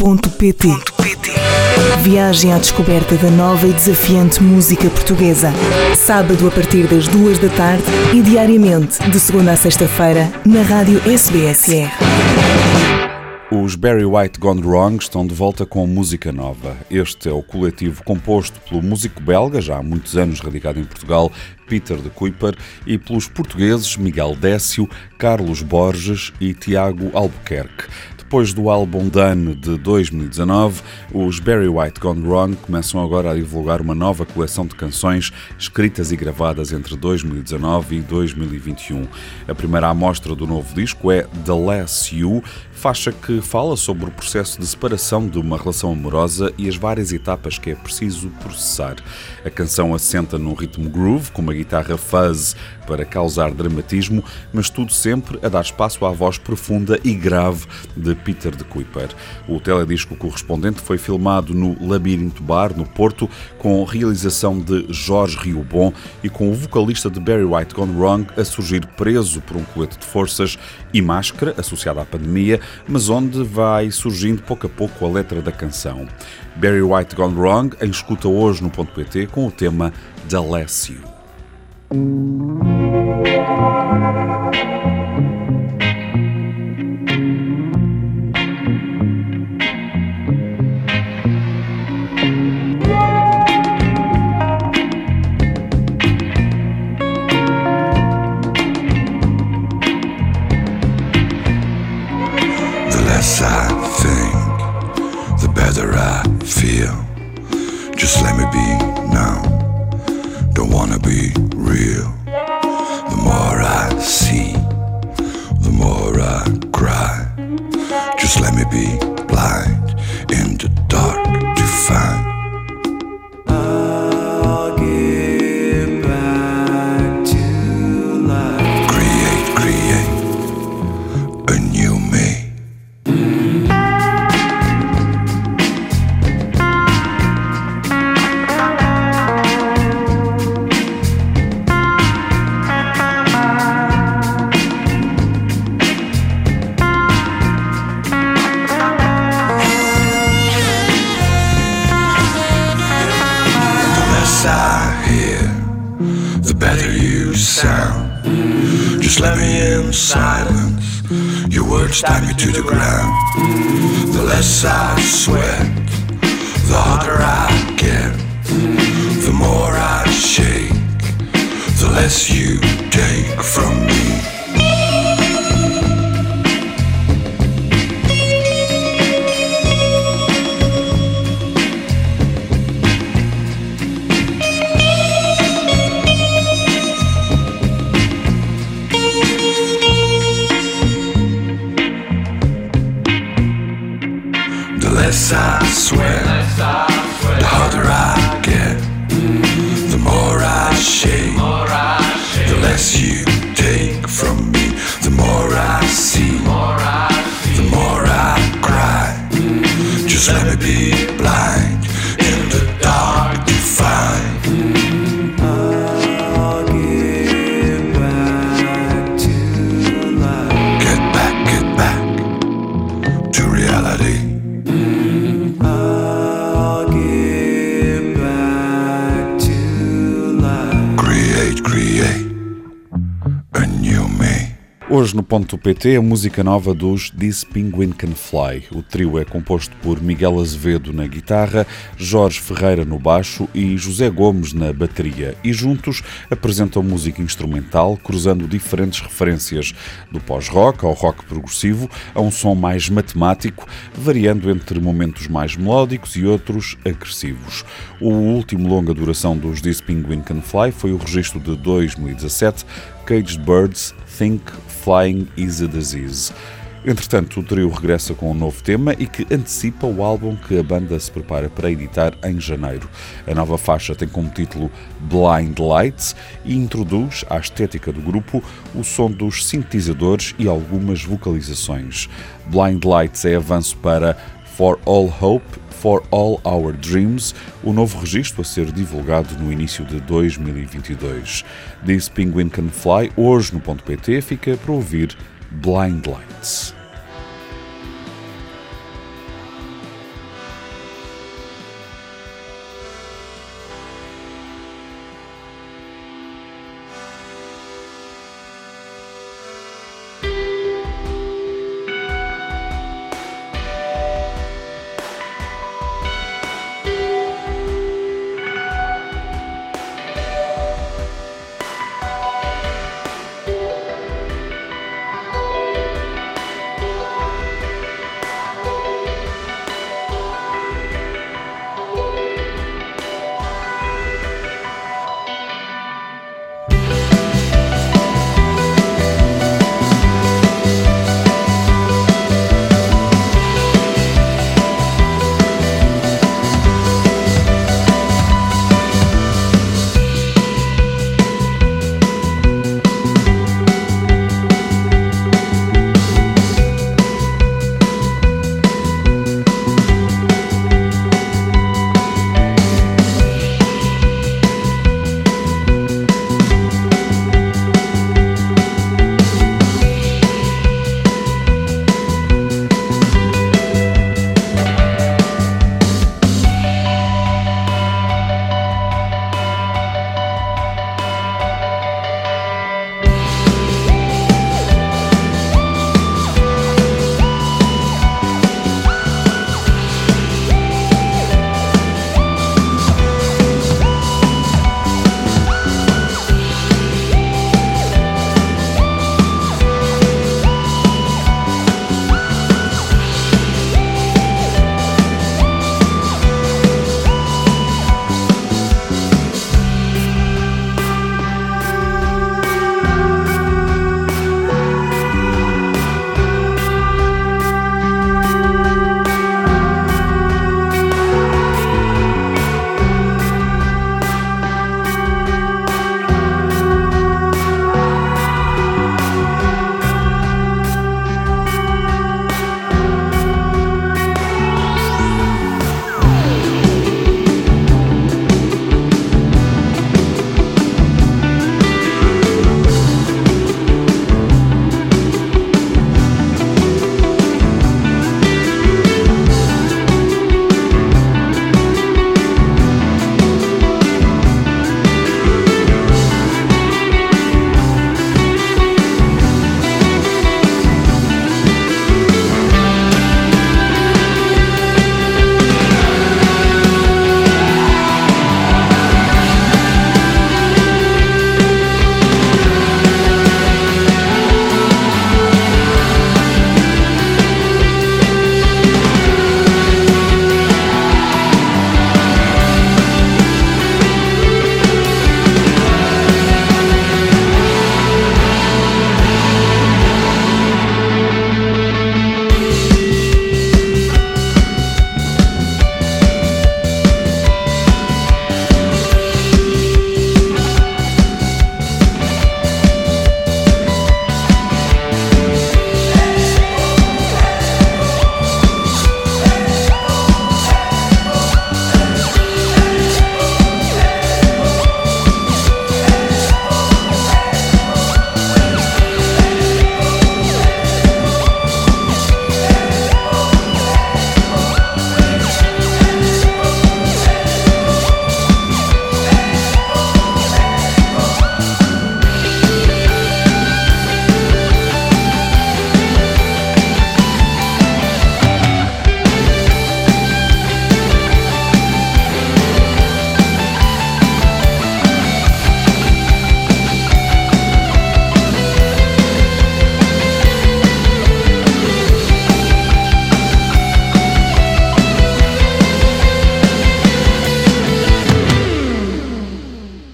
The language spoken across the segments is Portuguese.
Ponto.pt. Viagem à descoberta da nova e desafiante música portuguesa. Sábado a partir das 2 da tarde e diariamente de segunda a sexta-feira na rádio SBSR. Os Barry White Gone Wrong estão de volta com música nova. Este é o coletivo composto pelo músico belga, já há muitos anos radicado em Portugal, Peter de Cuyper, e pelos portugueses Miguel Décio, Carlos Borges e Tiago Albuquerque. Depois do álbum Done de 2019, os Barry White Gone Wrong começam agora a divulgar uma nova coleção de canções escritas e gravadas entre 2019 e 2021. A primeira amostra do novo disco é The Less You, faixa que fala sobre o processo de separação de uma relação amorosa e as várias etapas que é preciso processar. A canção assenta num ritmo groove, com uma guitarra fuzz para causar dramatismo, mas tudo sempre a dar espaço à voz profunda e grave de Peter de Cuyper. O teledisco correspondente foi filmado no Labirinto Bar, no Porto, com realização de Jorge Riobon e com o vocalista de Barry White Gone Wrong a surgir preso por um colete de forças e máscara, associada à pandemia, mas onde vai surgindo pouco a pouco a letra da canção. Barry White Gone Wrong em escuta hoje no .pt com o tema The Less You. I think, the better I feel. Just let me be now. Don't wanna be real. The more I see, the more I cry. Just let me be blind in the dark to find. I'll get back to life. Create a new me. Just let me in silence. Your words tie me to the ground. The less I sweat, the harder I get. The more I shake, the less you take from me. I swear, the harder I get, the more I shake, the less you take from me. The more I see, the more I cry. Just let me be blind in the dark to find. I'll get back to life. Get back to reality. Hoje no .pt a música nova dos This Penguin Can Fly. O trio é composto por Miguel Azevedo na guitarra, Jorge Ferreira no baixo e José Gomes na bateria. E juntos apresentam música instrumental, cruzando diferentes referências do pós-rock ao rock progressivo, a um som mais matemático, variando entre momentos mais melódicos e outros agressivos. O último longa duração dos This Penguin Can Fly foi o registro de 2017, Caged Birds Think Flying is a Disease. Entretanto, o trio regressa com um novo tema e que antecipa o álbum que a banda se prepara para editar em janeiro. A nova faixa tem como título Blind Lights e introduz à estética do grupo o som dos sintetizadores e algumas vocalizações. Blind Lights é avanço para For All Hope, For All Our Dreams, o novo registro a ser divulgado no início de 2022. This Penguin Can Fly, hoje no .pt, fica para ouvir Blind Lights.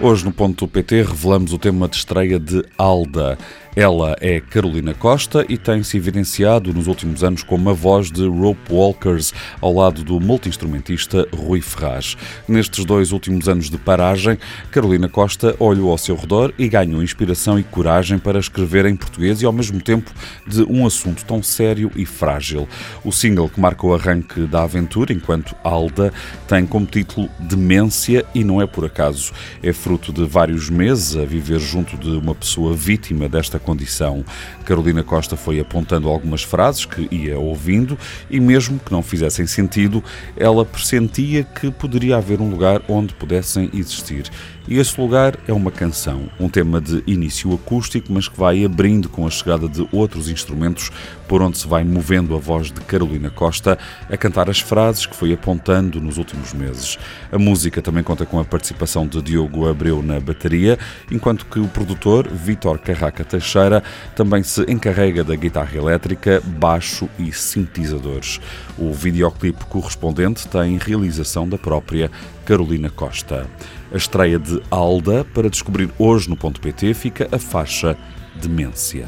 Hoje no Ponto PT revelamos o tema de estreia de Alda. Ela é Carolina Costa e tem-se evidenciado nos últimos anos como a voz de Rope Walkers ao lado do multi-instrumentista Rui Ferraz. Nestes 2 últimos anos de paragem, Carolina Costa olhou ao seu redor e ganhou inspiração e coragem para escrever em português e ao mesmo tempo de um assunto tão sério e frágil. O single que marca o arranque da aventura, enquanto Alda, tem como título Demência e não é por acaso. É fruto de vários meses a viver junto de uma pessoa vítima desta condição. Carolina Costa foi apontando algumas frases que ia ouvindo e mesmo que não fizessem sentido, ela pressentia que poderia haver um lugar onde pudessem existir. E esse lugar é uma canção, um tema de início acústico, mas que vai abrindo com a chegada de outros instrumentos, por onde se vai movendo a voz de Carolina Costa a cantar as frases que foi apontando nos últimos meses. A música também conta com a participação de Diogo Abreu na bateria, enquanto que o produtor, Vítor Carraca Teixeira, também se encarrega da guitarra elétrica, baixo e sintetizadores. O videoclipe correspondente tem realização da própria Carolina Costa. A estreia de Alda, para descobrir hoje no Ponto PT, fica a faixa Demência.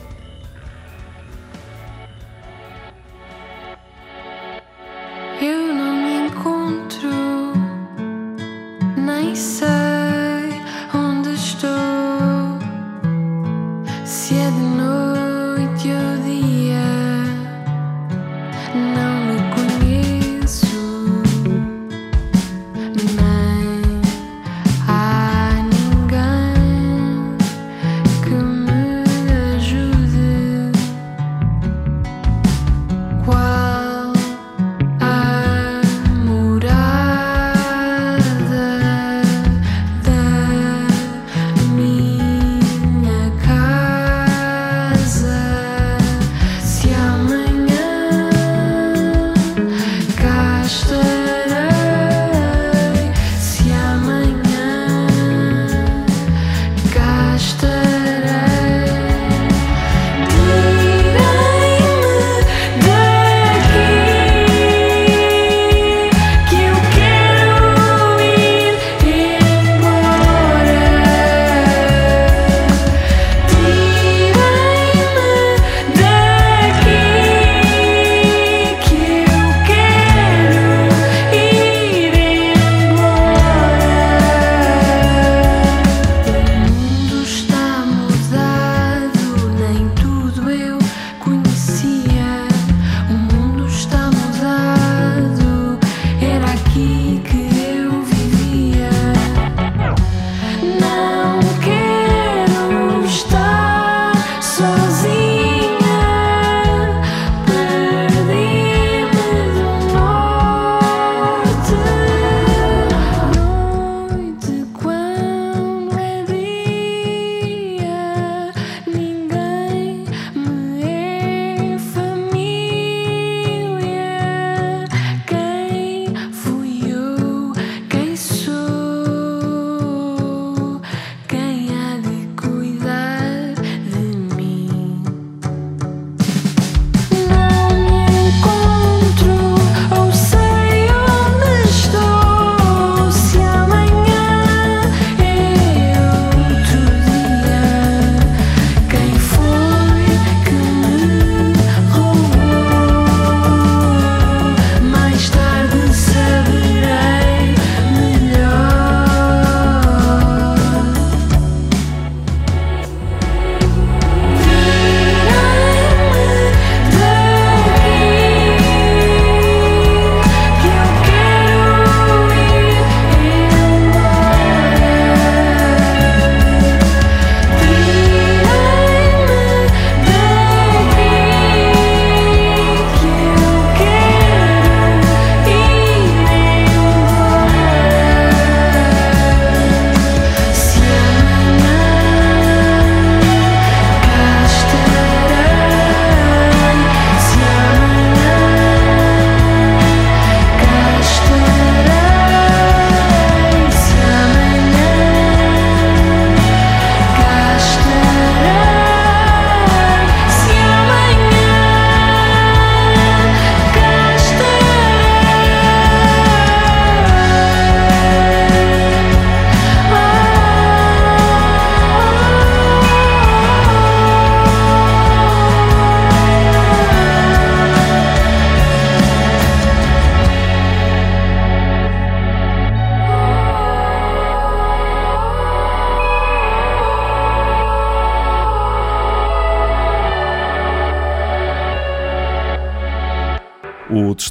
Eu não me encontro, nem sei onde estou, se é de noite ou dia, não me conheço, nem há ninguém que me ajude.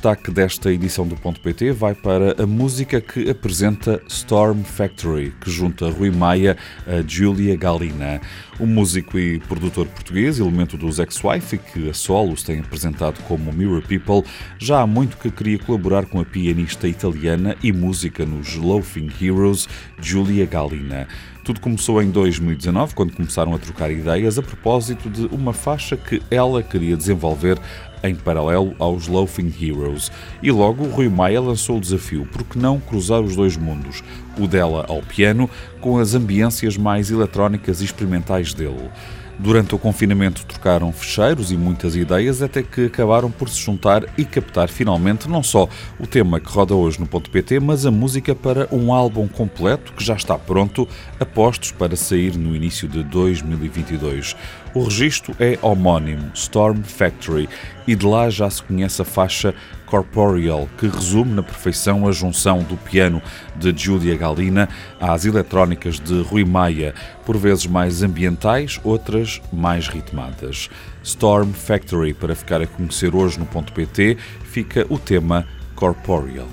destaque desta edição do Ponto PT vai para a música que apresenta Storm Factory, que junta Rui Maia a Giulia Gallina. O músico e produtor português, elemento dos Ex-Wife e que a solo se tem apresentado como Mirror People, já há muito que queria colaborar com a pianista italiana e música nos Loafing Heroes, Giulia Gallina. Tudo começou em 2019, quando começaram a trocar ideias a propósito de uma faixa que ela queria desenvolver em paralelo aos Loafing Heroes. E logo Rui Maia lançou o desafio: por que não cruzar os dois mundos, o dela ao piano com as ambiências mais eletrónicas e experimentais dele. Durante o confinamento trocaram fecheiros e muitas ideias até que acabaram por se juntar e captar finalmente não só o tema que roda hoje no Ponto PT, mas a música para um álbum completo que já está pronto, a postos para sair no início de 2022. O registro é homónimo, Storm Factory, e de lá já se conhece a faixa Corporeal, que resume na perfeição a junção do piano de Giulia Gallina às eletrónicas de Rui Maia, por vezes mais ambientais, outras mais ritmadas. Storm Factory, para ficar a conhecer hoje no Ponto PT, fica o tema Corporeal.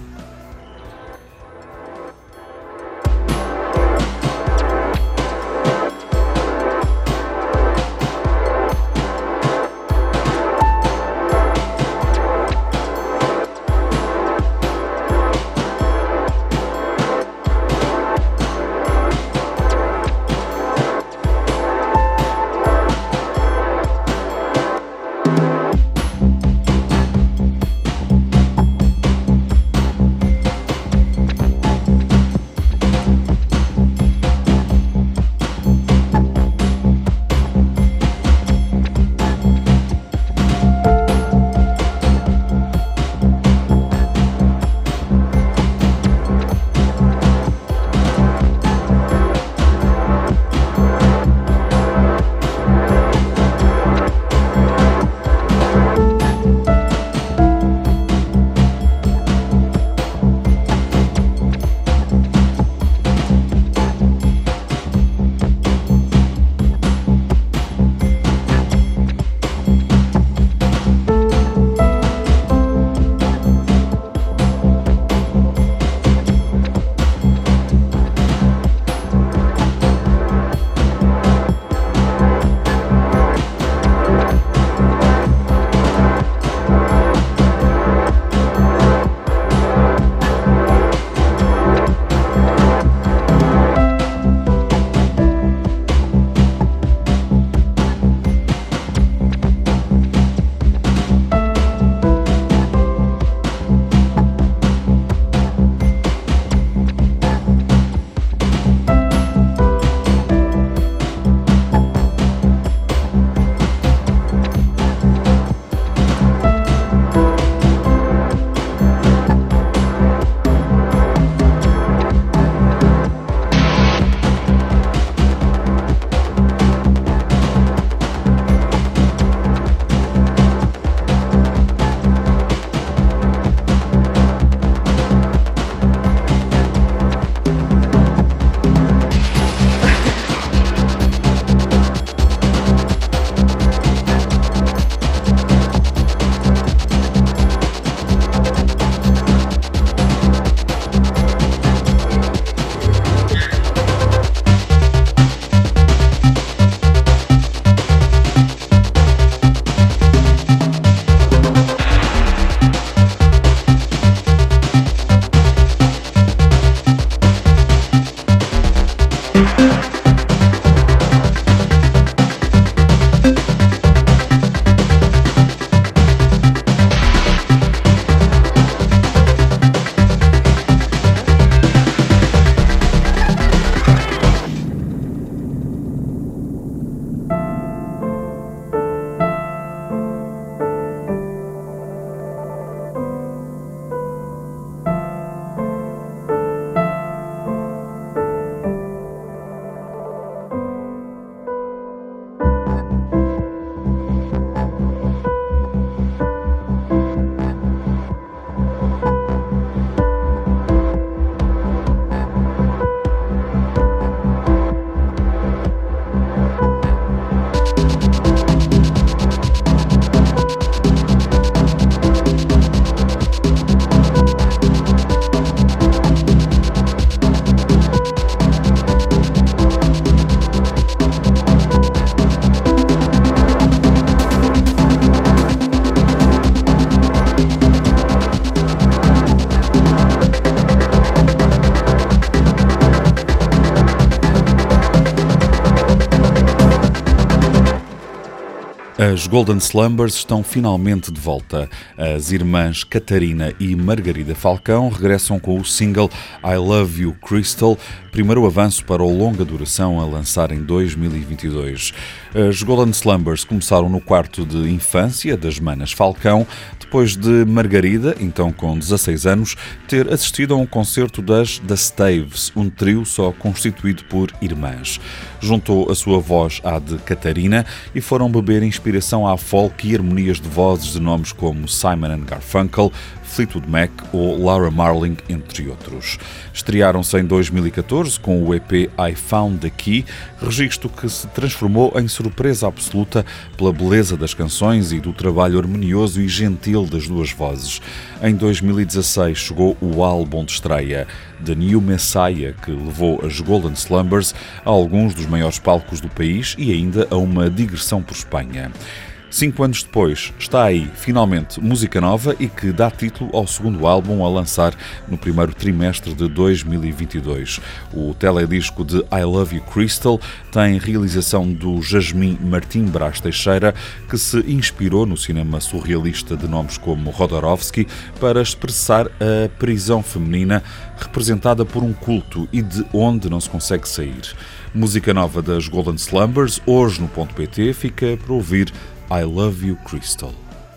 As Golden Slumbers estão finalmente de volta. As irmãs Catarina e Margarida Falcão regressam com o single I Love You Crystal, primeiro avanço para o longa duração a lançar em 2022. As Golden Slumbers começaram no quarto de infância das manas Falcão, depois de Margarida, então com 16 anos, ter assistido a um concerto das The Staves, um trio só constituído por irmãs. Juntou a sua voz à de Catarina e foram beber inspiração à folk e harmonias de vozes de nomes como Simon & Garfunkel, Fleetwood Mac ou Laura Marling, entre outros. Estrearam-se em 2014 com o EP I Found the Key, registro que se transformou em surpresa absoluta pela beleza das canções e do trabalho harmonioso e gentil das duas vozes. Em 2016 chegou o álbum de estreia The New Messiah, que levou as Golden Slumbers a alguns dos maiores palcos do país e ainda a uma digressão por Espanha. 5 anos depois, está aí, finalmente, música nova e que dá título ao segundo álbum a lançar no primeiro trimestre de 2022. O teledisco de I Love You Crystal tem realização do Jasmim Martim Brás Teixeira, que se inspirou no cinema surrealista de nomes como Jodorowsky para expressar a prisão feminina representada por um culto e de onde não se consegue sair. Música nova das Golden Slumbers, hoje no .pt, fica para ouvir I Love You Crystal.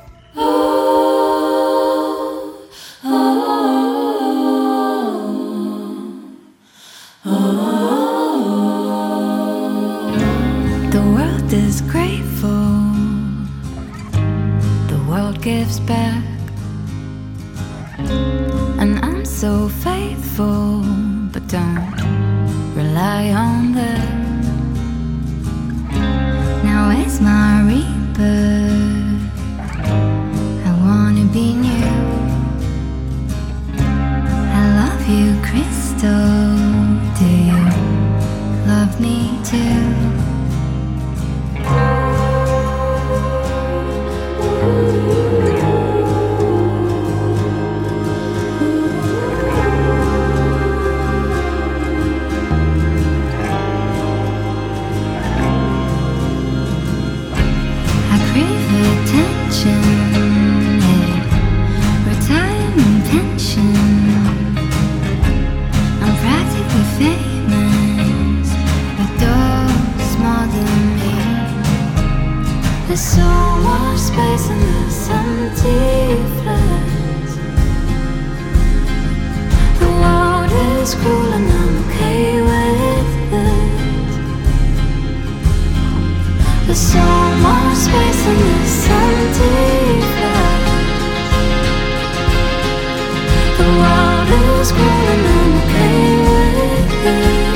The world is grateful. The world gives back. And I'm so faithful, but don't rely on that. Now it's my rebirth. I wanna be new. I love you, Crystal. Do you love me too? There's so much space in this empty flat. The world is cruel and I'm okay with it. There's so much space in this empty flat. The world is cruel and I'm okay with it.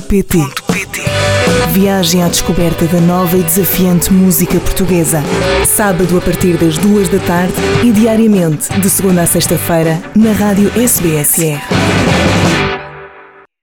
rr.pt. Viagem à descoberta da nova e desafiante música portuguesa. Sábado a partir das 2 da tarde e diariamente de segunda a sexta-feira na rádio SBSR.